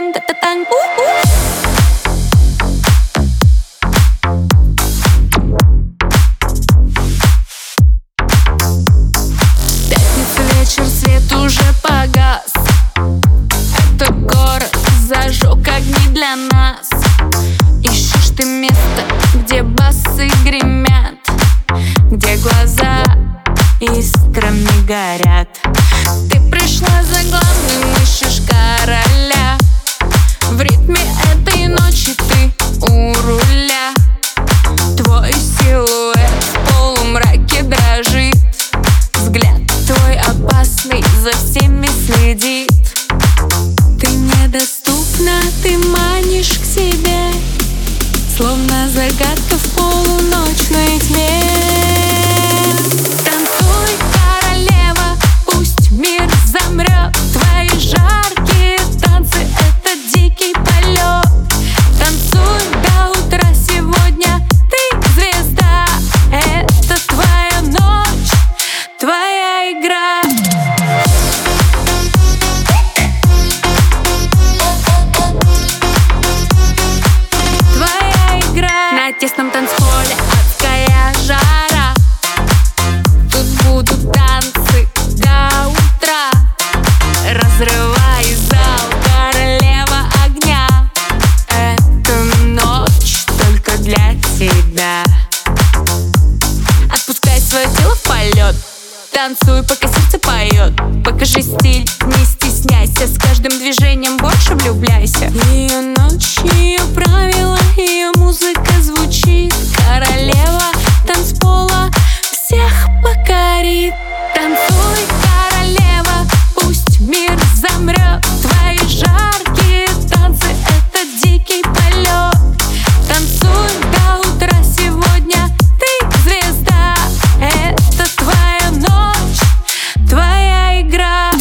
та-та-тан. Пятница вечер, свет уже погас. Этот город зажег огни для нас. Ищешь ты место, где басы гремят, где глаза искрами горят. Ты пришла за главным, ищешь короля. В ритме этой ночи ты у руля. Твой силуэт в полумраке дрожит. Взгляд твой опасный за всеми следит. Ты недоступна, ты манишь к себе, словно загадка в полуночной тьме. Танцуй, королева, пусть мир замрет. Твои жаркие танцы — это дикий полет. Танцуй до утра сегодня, ты звезда. Это твоя ночь, твоя игра. На тесном танцполе адская жара. Тут будут танцы до утра. Разрывай зал, королева огня. Эта ночь только для тебя. Отпускай свое тело в полет. Танцуй, пока сердце поет. Покажи стиль, не стесняйся. С каждым движением больше влюбляйся. Ее ночь, ее правила, ее музыка звучит. Королева танцпола всех покорит. Танцуй, королева, пусть мир замрет. Твои жаркие танцы — это дикий полет. Танцуй до утра сегодня, ты звезда. Это твоя ночь, твоя игра.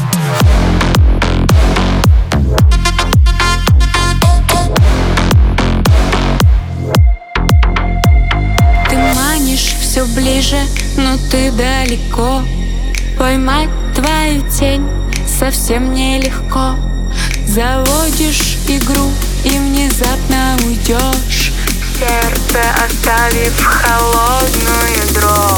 Ты манишь все ближе, но ты далеко. Поймать твою тень совсем нелегко. Заводишь игру и внезапно уйдешь, сердце оставив холодную дрожь.